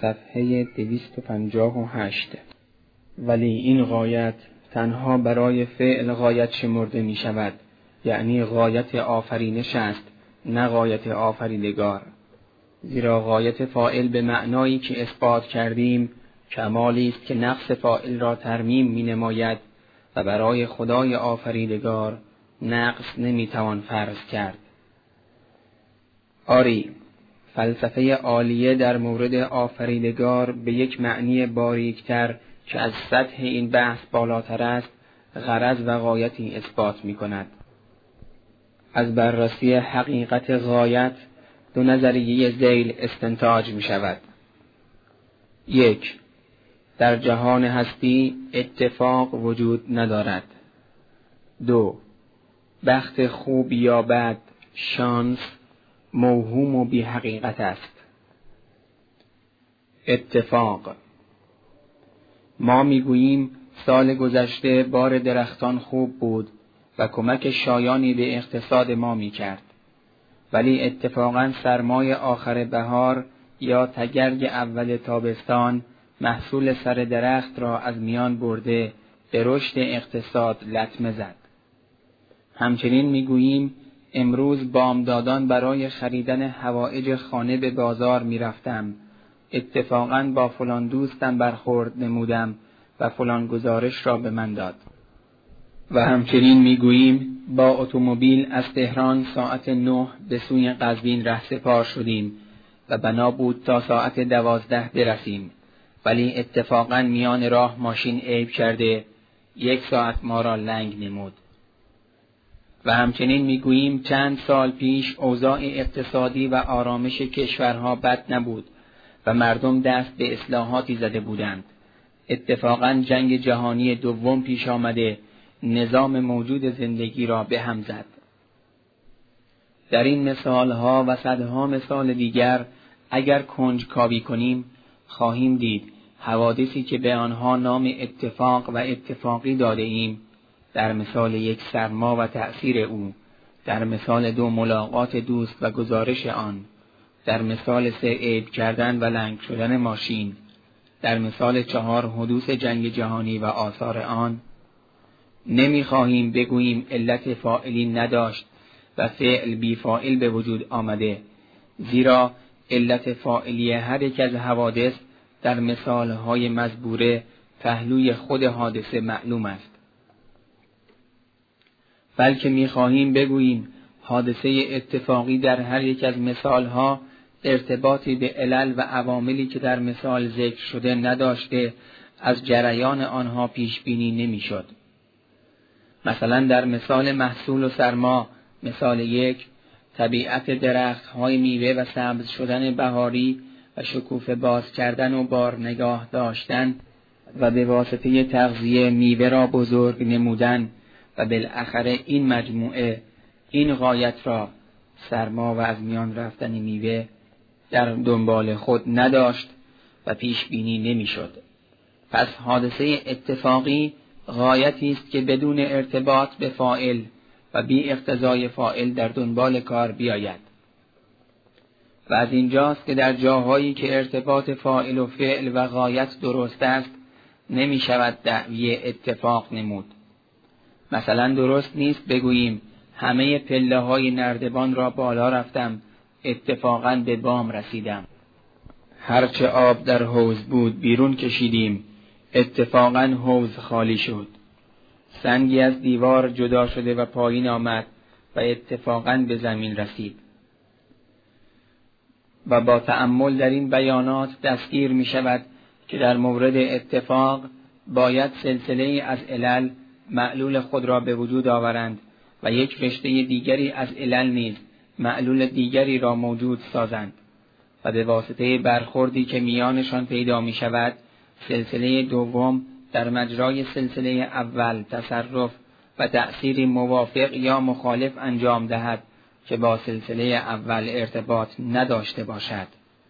صفحه 258. ولی این غایت تنها برای فعل غایت شمرده می شود، یعنی غایت آفرینش است، نه غایت آفریدگار. زیرا غایت فاعل به معنایی که اثبات کردیم کمالی است که نقص فاعل را ترمیم می نماید و برای خدای آفریدگار نقص نمی توان فرض کرد. آری، فلسفه عالیه در مورد آفریدگار به یک معنی باریکتر که از سطح این بحث بالاتر است غرض و غایتی اثبات می کند. از بررسی حقیقت غایت دو نظریه ذیل استنتاج می شود. 1. در جهان هستی اتفاق وجود ندارد. 2. بخت خوب یا بد، شانس، موهوم و بی حقیقت است. اتفاق. ما میگوییم سال گذشته بار درختان خوب بود و کمک شایانی به اقتصاد ما میکرد، ولی اتفاقاً سرمای آخر بهار یا تگرگ اول تابستان محصول سر درخت را از میان برده به رشد اقتصاد لطمه زد. همچنین میگوییم امروز بامدادان برای خریدن حوائج خانه به بازار میرفتم، اتفاقاً با فلان دوستم برخورد نمودم و فلان گزارش را به من داد. و همچنین میگوییم با اتومبیل از تهران ساعت 9 به سوی قزوین رهسپار شدیم و بنا بود تا ساعت 12 برسیم، ولی اتفاقاً میان راه ماشین عیب کرده 1 ساعت ما را لنگ نمود. و همچنین میگوییم چند سال پیش اوضاع اقتصادی و آرامش کشورها بد نبود و مردم دست به اصلاحاتی زده بودند. اتفاقاً جنگ جهانی دوم پیش آمده نظام موجود زندگی را به هم زد. در این مثالها و صدها مثال دیگر اگر کنجکاوی کنیم خواهیم دید حوادثی که به آنها نام اتفاق و اتفاقی داده ایم، در مثال 1 سرما و تأثیر او، در مثال 2 ملاقات دوست و گزارش آن، در مثال 3 عیب کردن و لنگ شدن ماشین، در مثال 4 حدوث جنگ جهانی و آثار آن، نمیخواهیم بگوییم علت فاعلی نداشت و فعل بی فاعل به وجود آمده، زیرا علت فاعلی هر یک از حوادث در مثالهای مزبوره پهلوی خود حادثه معلوم است. بلکه میخواهیم بگوییم حادثه اتفاقی در هر یک از مثالها ارتباطی به علل و عواملی که در مثال ذکر شده نداشته از جریان آنها پیش بینی نمیشد. مثلا در مثال محصول و سرما، مثال 1، طبیعت درخت‌های میوه و سبز شدن بهاری و شکوفه باز کردن و بار نگاه داشتن و به واسطه تغذیه میوه را بزرگ نمودن و بالاخره این مجموعه این غایت را، سرما و از میان رفتن میوه، در دنبال خود نداشت و پیش بینی نمیشد. پس حادثه اتفاقی غایتی است که بدون ارتباط به فاعل و بی اقتضای فاعل در دنبال کار بیاید. و از اینجاست که در جاهایی که ارتباط فاعل و فعل و غایت درست است نمی شود دعوی اتفاق نمود. مثلا درست نیست بگوییم همه پله های نردبان را بالا رفتم، اتفاقاً به بام رسیدم. هرچه آب در حوض بود بیرون کشیدیم، اتفاقاً حوض خالی شد. سنگی از دیوار جدا شده و پایین آمد و اتفاقاً به زمین رسید. و با تأمل در این بیانات دستگیر می شود که در مورد اتفاق باید سلسله از علل معلول خود را به وجود آورند و یک رشته دیگری از علل نیز معلول دیگری را موجود سازند و به واسطه برخوردی که میانشان پیدا می شود سلسله دوم در مجرای سلسله اول تصرف و تأثیری موافق یا مخالف انجام دهد که با سلسله اول ارتباط نداشته باشد.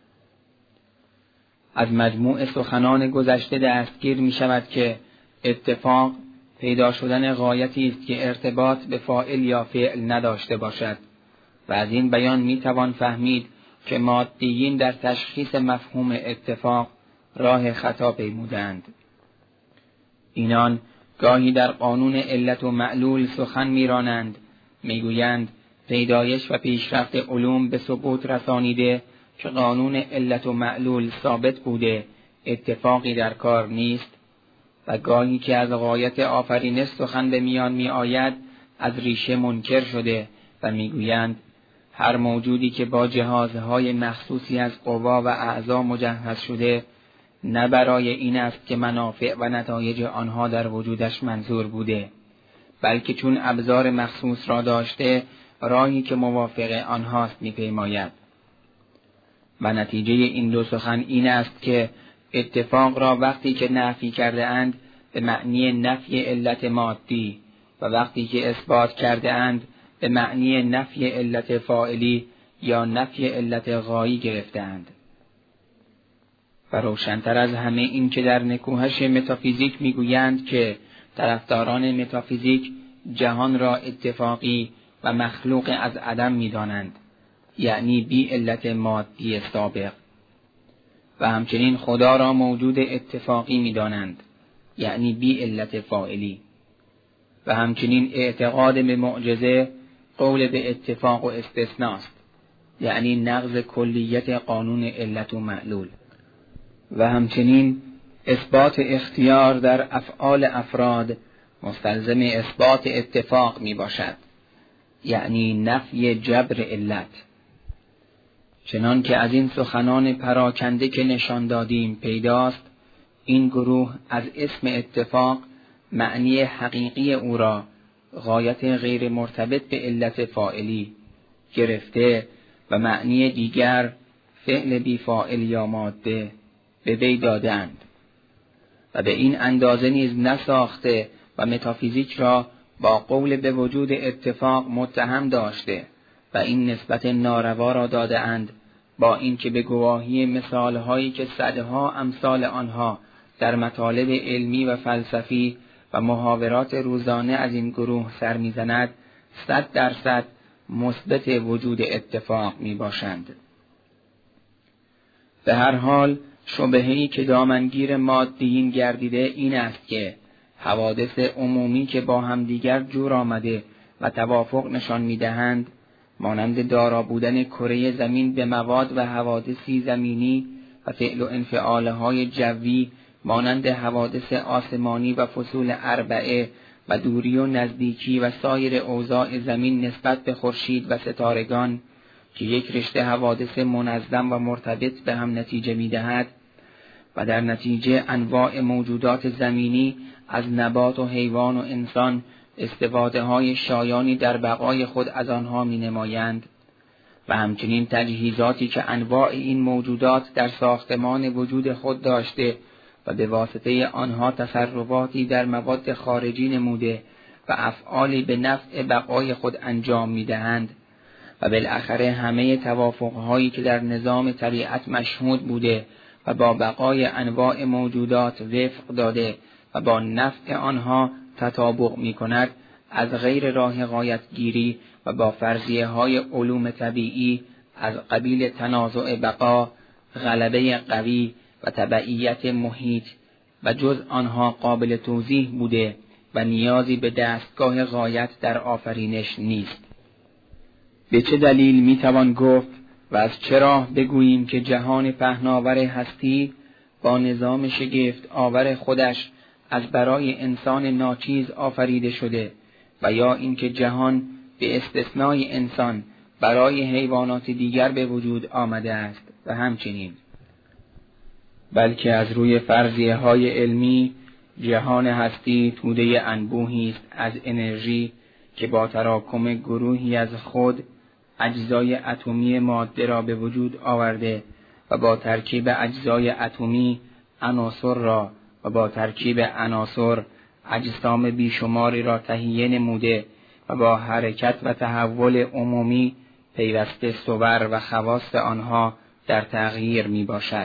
از مجموع سخنان گذشته دستگیر می شود که اتفاق پیدا شدن غایتی است که ارتباط به فاعل یا فعل نداشته باشد و از این بیان می توان فهمید که مادیین در تشخیص مفهوم اتفاق راه خطا پیمودند. اینان گاهی در قانون علت و معلول سخن میرانند، میگویند پیدایش و پیشرفت علوم به ثبوت رسانیده که قانون علت و معلول ثابت بوده، اتفاقی در کار نیست، و گاهی که از غایت آفرینش سخن به میان می آید از ریشه منکر شده و میگویند هر موجودی که با جهازهای مخصوصی از قوا و اعضا مجهز شده نه برای این است که منافع و نتایج آنها در وجودش منظور بوده، بلکه چون ابزار مخصوص را داشته راهی که موافق آنهاست میپیماید. و نتیجه این دو سخن این است که اتفاق را وقتی که نفی کرده اند به معنی نفی علت مادی و وقتی که اثبات کرده اند به معنی نفی علت فاعلی یا نفی علت غایی گرفتند. و روشن‌تر از همه این که در نکوهش متافیزیک میگویند که طرفداران متافیزیک جهان را اتفاقی و مخلوق از عدم می‌دانند، یعنی بی علت مادی سابق، و همچنین خدا را موجود اتفاقی می‌دانند، یعنی بی علت فاعلی، و همچنین اعتقاد به معجزه قول به اتفاق و استثناست، یعنی نقض کلیت قانون علت و معلول، و همچنین اثبات اختیار در افعال افراد مستلزم اثبات اتفاق می باشد، یعنی نفی جبر علت. چنان که از این سخنان پراکنده که نشان دادیم پیداست، این گروه از اسم اتفاق معنی حقیقی او را غایت غیر مرتبط به علت فاعلی گرفته و معنی دیگر فعل بی فاعل یا ماده به وی دادند و به این اندازه نیز نساخته و متافیزیک را با قول به وجود اتفاق متهم داشته و این نسبت ناروا را داده اند، با اینکه به گواهی مثالهایی که صدها امثال آنها در مطالب علمی و فلسفی و محاورات روزانه از این گروه سر می‌زند 100% مثبت وجود اتفاق میباشند. به هر حال شبهه‌ای که دامنگیر مادیین گردیده این است که حوادث عمومی که با هم دیگر جور آمده و توافق نشان می‌دهند، مانند دارا بودن کره زمین به مواد و حوادثی زمینی و فعل و انفعالهای جوی مانند حوادث آسمانی و فصول اربعه و دوری و نزدیکی و سایر اوضاع زمین نسبت به خورشید و ستارگان که یک رشته حوادث منظم و مرتبط به هم نتیجه می‌دهد و در نتیجه انواع موجودات زمینی از نبات و حیوان و انسان استفاده‌های شایانی در بقای خود از آنها می‌نمایند و همچنین تجهیزاتی که انواع این موجودات در ساختمان وجود خود داشته و به واسطه آنها تصرفاتی در مواد خارجی نموده و افعالی به نفع بقای خود انجام می‌دهند و بالاخره همه توافق‌هایی که در نظام طبیعت مشهود بوده و با بقای انواع موجودات وفق داده و با نفع آنها تطابق می‌کند، از غیر راه غایتگیری و با فرضیه‌های علوم طبیعی از قبیل تنازع بقا، غلبه قوی و تبعیت محیط و جز آنها قابل توضیح بوده و نیازی به دستگاه غایت در آفرینش نیست. به چه دلیل میتوان گفت و از چه راه بگوییم که جهان پهناور هستی با نظام شگفت آور خودش از برای انسان ناچیز آفریده شده و یا اینکه جهان به استثنای انسان برای حیوانات دیگر به وجود آمده است و همچنین بلکه از روی فرضیه‌های علمی جهان هستی توده انبوهی است از انرژی که با تراکم گروهی از خود اجزای اتمی ماده را به وجود آورده و با ترکیب اجزای اتمی عناصر را و با ترکیب عناصر اجسام بیشماری را تهیه نموده و با حرکت و تحول عمومی پیوسته صور و خواص آنها در تغییر می باشد.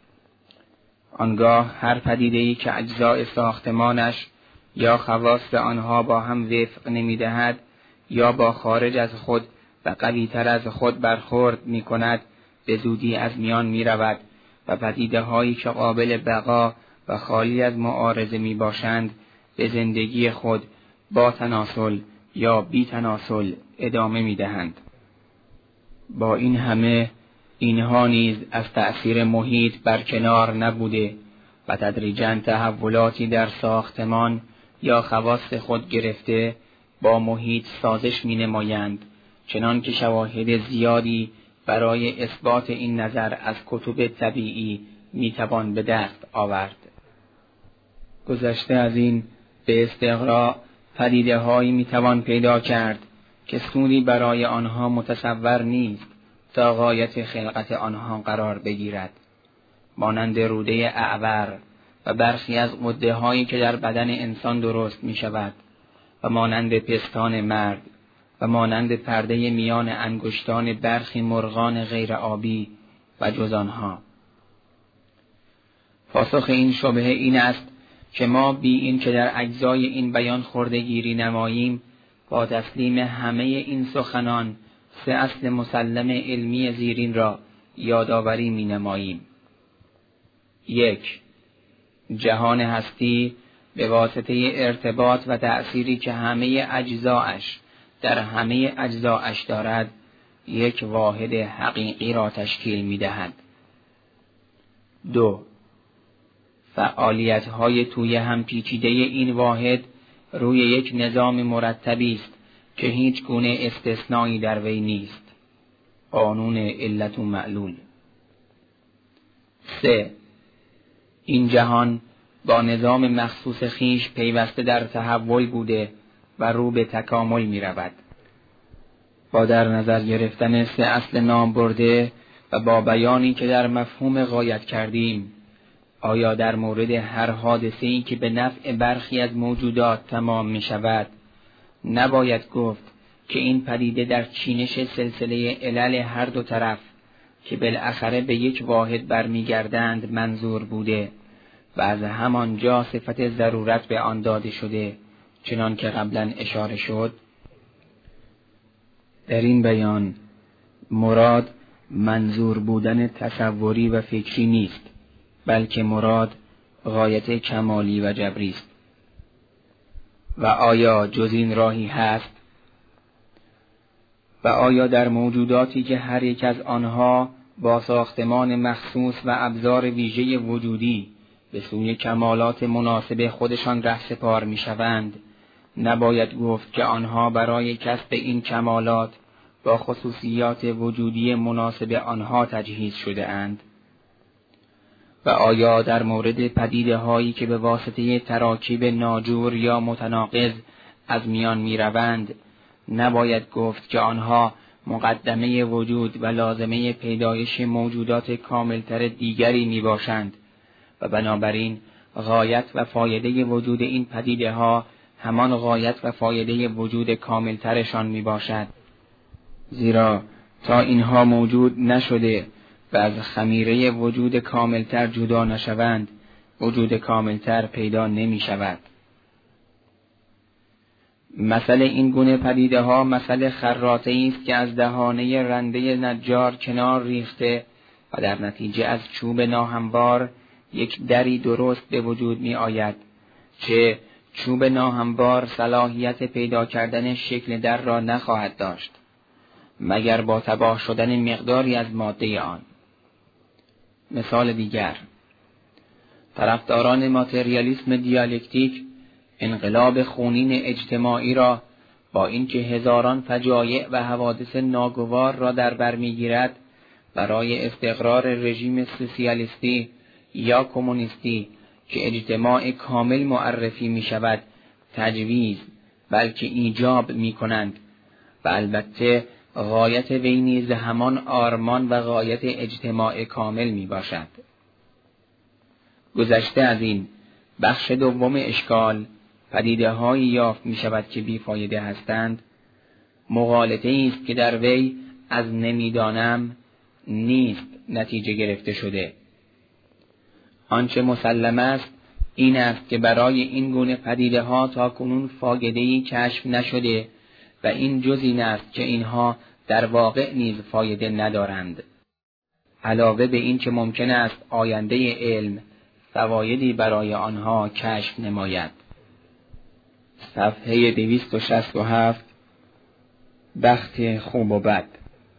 آنگاه هر پدیده‌ای که اجزای ساختمانش یا خواص آنها با هم وفق نمی دهد یا با خارج از خود و قوی‌تر از خود برخورد می کند، به زودی از میان می رود و پدیده هایی که قابل بقا و خالی از معارضه می باشند به زندگی خود با تناسل یا بی تناسل ادامه می دهند. با این همه اینها نیز از تأثیر محیط برکنار نبوده و تدریجاً تحولاتی در ساختمان یا خواص خود گرفته با محیط سازش می نمایند، چنان که شواهد زیادی برای اثبات این نظر از کتب طبیعی می توان به دست آورد. گذشته از این به استقراء پدیده هایی می توان پیدا کرد که سودی برای آنها متصور نیست تا غایت خلقت آنها قرار بگیرد، مانند روده اعور و برخی از غده هایی که در بدن انسان درست می شود و مانند پستان مرد و مانند پرده میان انگشتان برخی مرغان غیر آبی و جز آنها. پاسخ این شبهه این است که ما بی این که در اجزای این بیان خردگیری نماییم، با تسلیم همه این سخنان 3 اصل مسلم علمی زیرین را یادآوری می نماییم. 1. جهان هستی به واسطه ارتباط و تأثیری که همه اجزاش در همه اجزاش دارد، یک واحد حقیقی را تشکیل می دهد. 2. فعالیت‌های توی هم پیچیده این واحد روی یک نظام مرتبی است که هیچ گونه استثنایی در وی نیست. قانون علت و معلول. 3. این جهان با نظام مخصوص خیش پیوسته در تحول بوده و رو به تکامل می رود. با در نظر گرفتن 3 اصل نام برده و با بیانی که در مفهوم غایت کردیم، آیا در مورد هر حادثه‌ای که به نفع برخی از موجودات تمام می شود نباید گفت که این پدیده در چینش سلسله علل هر دو طرف که بالاخره به یک واحد برمیگردند منظور بوده و از همانجا صفت ضرورت به آن داده شده، چنان که قبلا اشاره شد؟ در این بیان مراد منظور بودن تصوری و فکری نیست، بلکه مراد غایت کمالی و جبری است. و آیا جز این راهی هست؟ و آیا در موجوداتی که هر یک از آنها با ساختمان مخصوص و ابزار ویژه وجودی به سوی کمالات مناسب خودشان رهسپار می شوند، نباید گفت که آنها برای کسب این کمالات با خصوصیات وجودی مناسب آنها تجهیز شده اند؟ و آیا در مورد پدیده هایی که به واسطه تراکیب ناجور یا متناقض از میان می روند نباید گفت که آنها مقدمه وجود و لازمه پیدایش موجودات کاملتر دیگری می باشند و بنابراین غایت و فایده وجود این پدیده ها همان غایت و فایده وجود کاملترشان می باشد؟ زیرا تا اینها موجود نشده و از خمیره وجود کاملتر جدا نشوند، وجود کاملتر پیدا نمی شود. مثل این گونه پدیده ها مثل خراطه‌ای است که از دهانه رنده نجار کنار ریخته و در نتیجه از چوب ناهموار یک دری درست به وجود می آید، که چوب ناهموار صلاحیت پیدا کردن شکل در را نخواهد داشت مگر با تباه شدن مقداری از ماده آن. مثال دیگر، طرفداران ماتریالیسم دیالکتیک انقلاب خونین اجتماعی را با اینکه هزاران فجایع و حوادث ناگوار را در بر می‌گیرد برای استقرار رژیم سوسیالیستی یا کمونیستی که اجتماع کامل معرفی می شود تجویز بلکه ایجاب می کنند و البته غایت وی نیز همان آرمان و غایت اجتماع کامل می باشد. گذشته از این بخش دوم اشکال پدیده هایی یافت می شود که بیفایده هستند، مغالطه است که در وی از نمیدانم نیست نتیجه گرفته شده. آنچه مسلم است این است که برای این گونه پدیده ها تا کنون فایده‌ای کشف نشده و این جز این است که اینها در واقع نیز فایده ندارند. علاوه به این که ممکن است آینده علم فوایدی برای آنها کشف نماید. صفحه 267. بخت خوب و بد.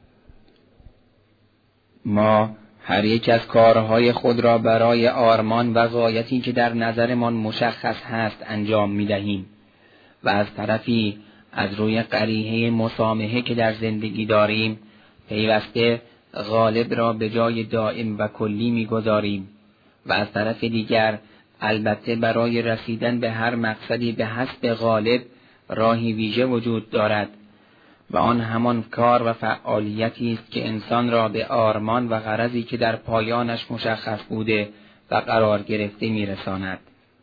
ما هر یک از کارهای خود را برای آرمان و غایتی که در نظرمان مشخص هست انجام می‌دهیم و از طرفی از روی قریحه مسامحه که در زندگی داریم پیوسته غالب را به جای دائم و کلی می‌گذاریم و از طرف دیگر البته برای رسیدن به هر مقصدی به حسب غالب راهی ویژه وجود دارد و آن همان کار و فعالیتی است که انسان را به آرمان و غرضی که در پایانش مشخص بوده و قرار گرفته میرساند.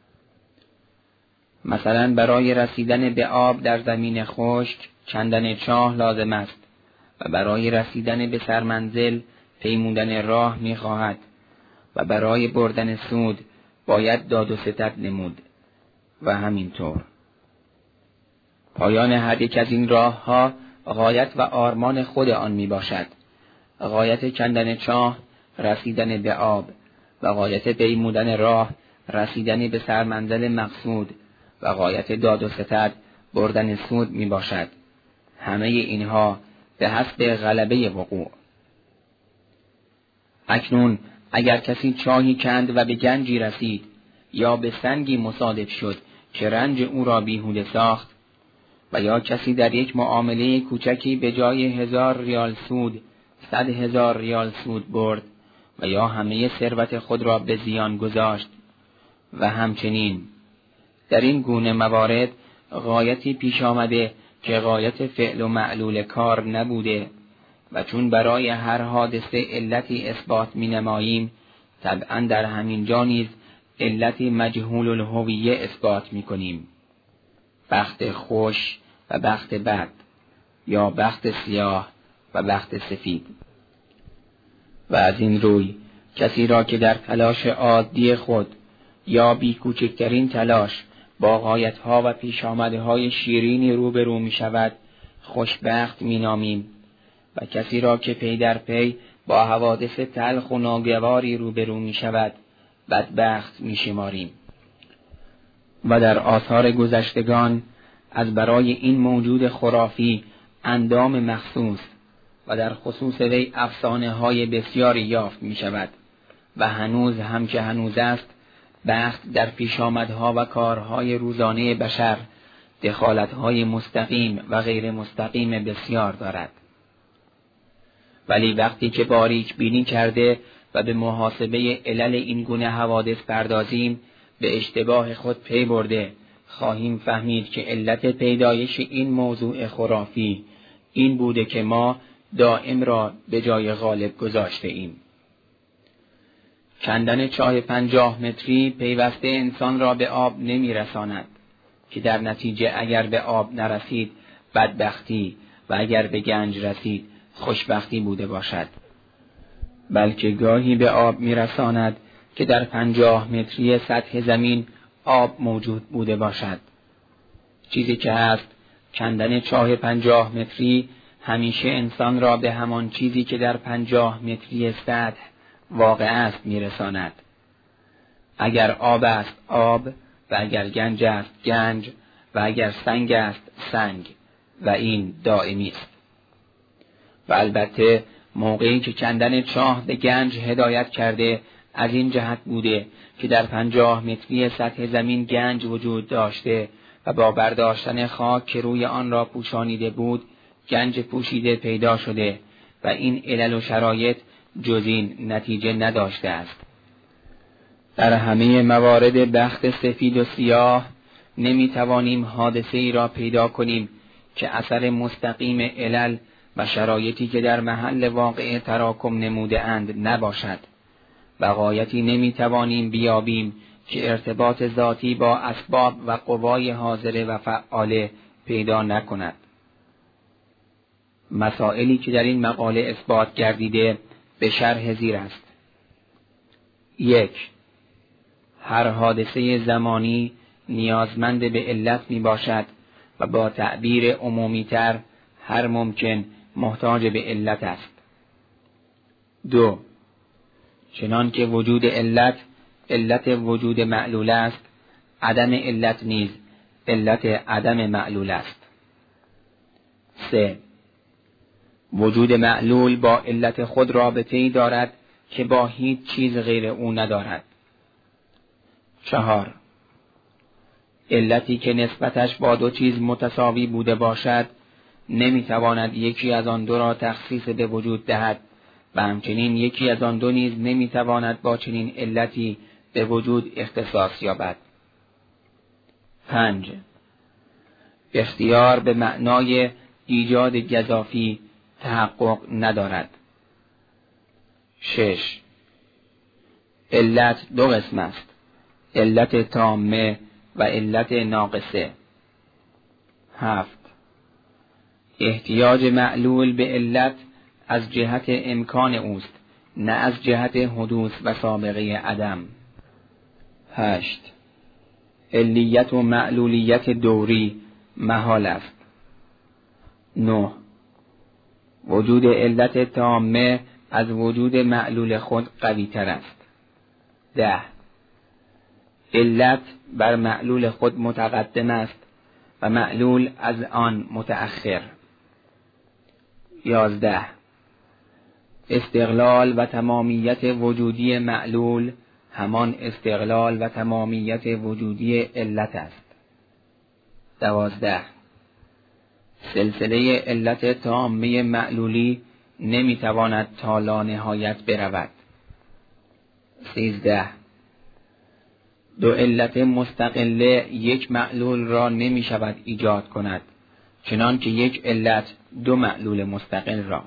مثلا برای رسیدن به آب در زمین خشک کندن چاه لازم است و برای رسیدن به سرمنزل پیمودن راه می‌خواهد و برای بردن سود باید داد و ستد نمود و همینطور. پایان هر یک از این راه‌ها غایت و آرمان خود آن می باشد. غایت کندن چاه رسیدن به آب و غایت پیمودن راه رسیدن به سرمنزل مقصود و غایت داد و ستد بردن سود می باشد. همه اینها به حسب غلبه وقوع. اکنون اگر کسی چاهی کند و به گنجی رسید یا به سنگی مصادف شد که رنج او را بیهوده ساخت و یا کسی در یک معامله کوچکی به جای 1000 ریال سود 100,000 ریال سود برد و یا همه ثروت خود را به زیان گذاشت و همچنین در این گونه موارد غایتی پیش آمده که غایت فعل و معلول کار نبوده و چون برای هر حادثه علتی اثبات می نماییم طبعا در همین جا نیز علتی مجهول الهویه اثبات می کنیم. بخت خوش و بخت بد یا بخت سیاه و بخت سفید. و از این روی کسی را که در تلاش عادی خود یا بی کوچکترین تلاش با غایتها و پیش آمدهای شیرینی روبرو می شود خوشبخت می نامیم و کسی را که پی در پی با حوادث تلخ و ناگواری روبرو می شود بدبخت می شماریم. و در آثار گذشتگان از برای این موجود خرافی اندام مخصوص و در خصوص وی افسانه های بسیاری یافت می شود و هنوز هم که هنوز است بخت در پیشامدها و کارهای روزانه بشر دخالتهای مستقیم و غیر مستقیم بسیار دارد. ولی وقتی که باریک بینی کرده و به محاسبه علل این گونه حوادث پردازیم به اشتباه خود پی برده خواهیم فهمید که علت پیدایش این موضوع خرافی این بوده که ما دائم را به جای غالب گذاشته ایم. کندن چاه 50 متری پیوسته انسان را به آب نمی رساند که در نتیجه اگر به آب نرسید بدبختی و اگر به گنج رسید خوشبختی بوده باشد، بلکه گاهی به آب می رساند که در 50 متری سطح زمین آب موجود بوده باشد. چیزی که هست کندن چاه 50 متری همیشه انسان را به همان چیزی که در 50 متری سطح واقع است میرساند. اگر آب است آب و اگر گنج است گنج و اگر سنگ است سنگ و این دائمی است. و البته موقعی که کندن چاه به گنج هدایت کرده از این جهت بوده که در 50 متری سطح زمین گنج وجود داشته و با برداشتن خاک که روی آن را پوشانیده بود گنج پوشیده پیدا شده و این علل و شرایط جز این نتیجه نداشته است. در همه موارد بخت سفید و سیاه نمیتوانیم حادثه ای را پیدا کنیم که اثر مستقیم علل و شرایطی که در محل واقع تراکم نموده اند نباشد و غایتی نمیتوانیم بیابیم که ارتباط ذاتی با اسباب و قوای حاضره و فعاله پیدا نکند. مسائلی که در این مقاله اثبات گردیده به شرح زیر است. 1. هر حادثه زمانی نیازمند به علت می باشد و با تعبیر عمومی تر هر ممکن محتاج به علت است. 2. چنان که وجود علت وجود معلول است، عدم علت نیز علت عدم معلول است. 3. وجود معلول با علت خود رابطه‌ای دارد که با هیچ چیز غیر او ندارد. 4. علتی که نسبتش با دو چیز متساوی بوده باشد نمیتواند یکی از آن دو را تخصیص به وجود دهد و همچنین یکی از آن دو نیز نمیتواند با چنین علتی به وجود اختصاص یابد. 5. اختیار به معنای ایجاد گزافی تحقق ندارد. 6. علت دو قسم است: علت تامه و علت ناقصه. 7. احتیاج معلول به علت از جهت امکان اوست، نه از جهت حدوث و سابقه عدم. 8. علیت و معلولیت دوری محال است. 9. وجود علت تامه از وجود معلول خود قوی تر است. 10. علت بر معلول خود متقدم است و معلول از آن متأخر. 11. استقلال و تمامیت وجودی معلول همان استقلال و تمامیت وجودی علت است. 12. سلسله علت تامه معلولی نمیتواند تا لانهایت برود. 13. دو علت مستقله یک معلول را نمی شود ایجاد کند، چنان که یک علت دو معلول مستقل را.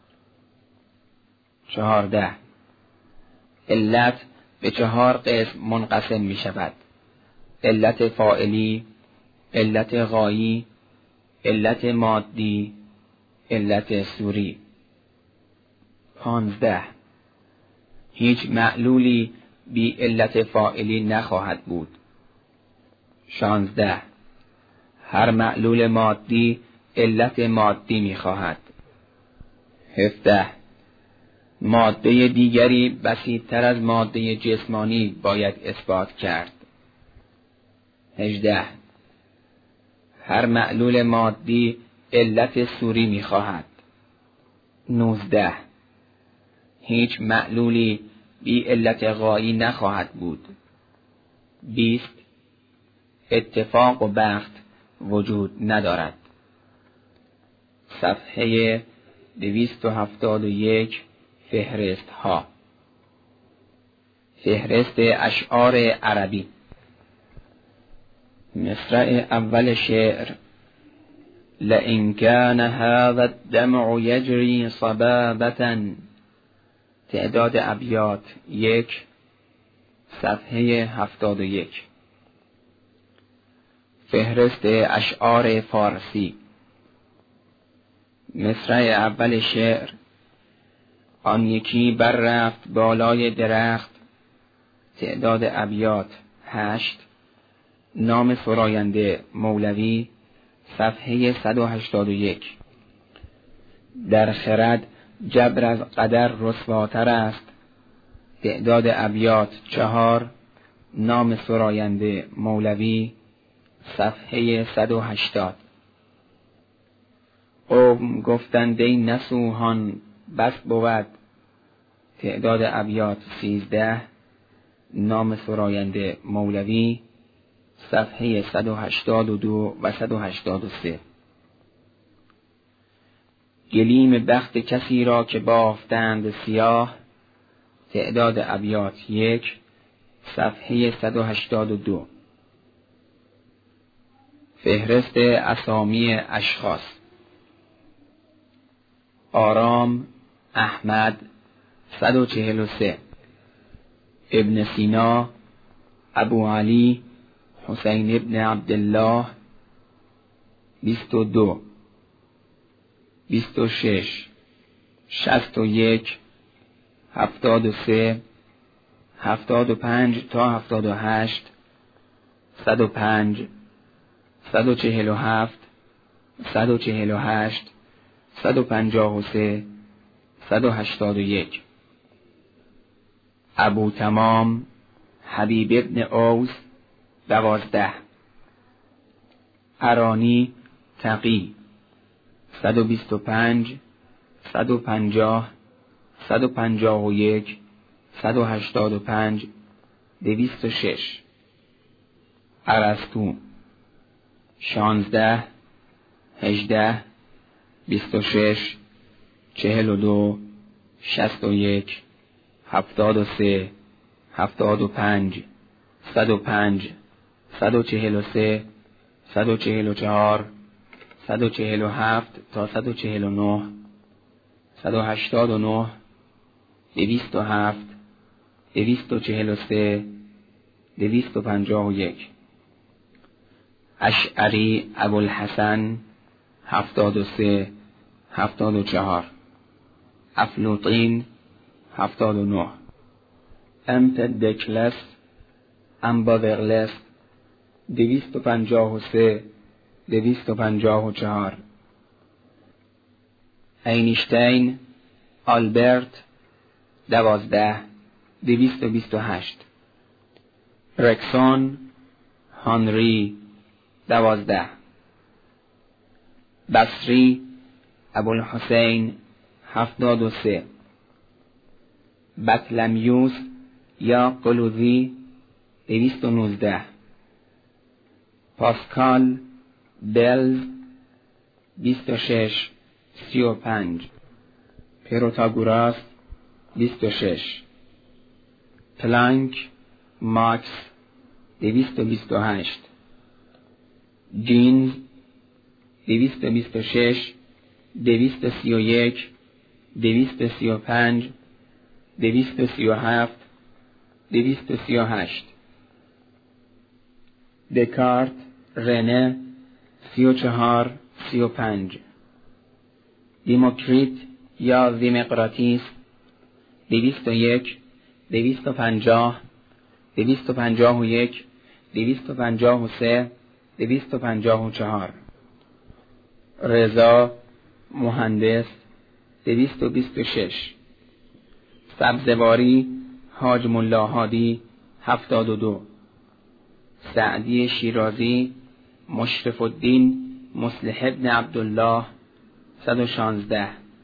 14. علت به 4 قسم منقسم می شود: علت فاعلی، علت غایی، علت مادی، علت صوری. 15. هیچ معلولی بی علت فاعلی نخواهد بود. 16. هر معلول مادی علت مادی می خواهد. 17. ماده دیگری بسیط‌تر از ماده جسمانی باید اثبات کرد. 18. هر معلول مادی علت صوری می خواهد. 19. هیچ معلولی بی علت غایی نخواهد بود. 20. اتفاق و بخت وجود ندارد. صفحه 271. فهرست ها. فهرست اشعار عربی. مصرع اول شعر: لئن كان هذا الدمع يجري صبابة. تعداد ابیات 1. صفحه 71. فهرست اشعار فارسی. مصرع اول شعر: آن یکی بر رفت بالای درخت. تعداد ابیات 8. نام سراینده مولوی. صفحه 181. در خرد جبر از قدر رسواتر است. تعداد ابیات 4. نام سراینده مولوی. صفحه 180. قوم گفتند ای نصوحان بس بود. تعداد ابیات 13. نام سراینده مولوی. صفحه 182 و 183. گلیم بخت کسی را که بافتند سیاه. تعداد ابیات 1. صفحه 182. فهرست اسامی اشخاص. آرام احمد 143. ابن سینا ابو علی حسین ابن عبدالله 22. 26. 61. 73. 75 تا 78. 105. 147. 148. 153. 181. ابو تمام حبیب ابن اوس 12. ارانی تقی 125 150 151 185 206. ارسطو 16 18 26 42 61 73 75 105 143 144 147 تا 149 189 207 243 251. اشعری ابوالحسن 73 74. افلاطین 79. امپدوکلس امبادرلس 253 254. اینشتین آلبرت 12 228. برکسون هانری 12. بصری ابوالحسین 73. بطلمیوس یا قلوزی 219. پاسکال بلز 26 35. پروتاگوراس 26. پلانک ماکس 228. جینز 226 231 235 237 238. دکارت رنه 34 35. دیموکریت یا دیمقراطیس 201 250 251 253 254. رضا مهندس 226. سبزواری حاج ملا هادی 72. سعدی شیرازی مشرف الدین مصلح ابن عبدالله 116.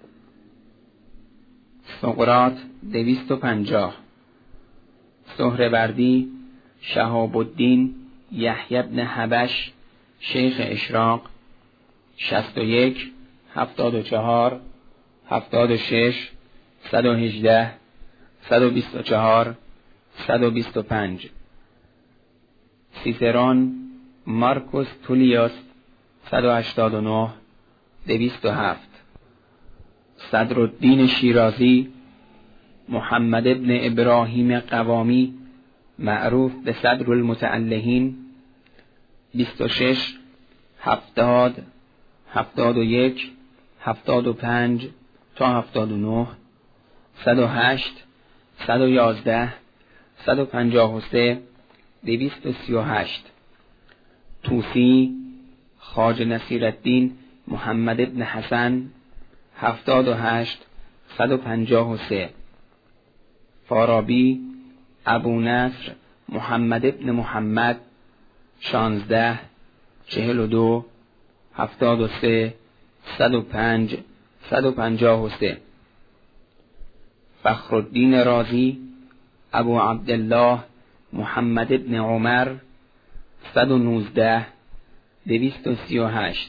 سقراط 250. سهروردی شهاب الدین یحیی بن حبش شیخ اشراق 61 74 76 118 124 125. سیسرون مارکوس تولیوس 189 207. صدرالدین شیرازی محمد ابن ابراهیم قوامی معروف به صدر المتعلهین 26 70 71 75 تا 79 108 111 153 238. طوسی خواجه نصیرالدین محمد ابن حسن 78 153. فارابی ابو نصر محمد ابن محمد 16 42 73 105 153. فخرالدین رازی ابو عبدالله محمد ابن عمر 119 238.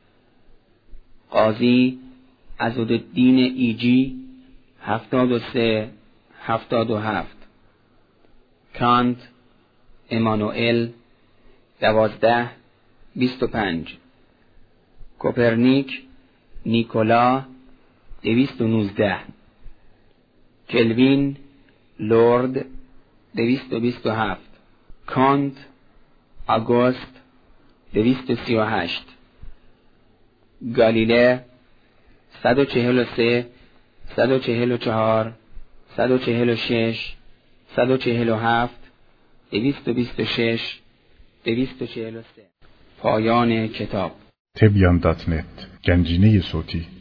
قاضی عضدالدین ایجی 73 77. کانت امانوئل 12 25. کوپرنیک نیکولا 219. کلوین لورد 227. کانت آگوست 238. گالیله 143 144 146 147 226 243. پایان کتاب. تبیان.net گنجینه صوتی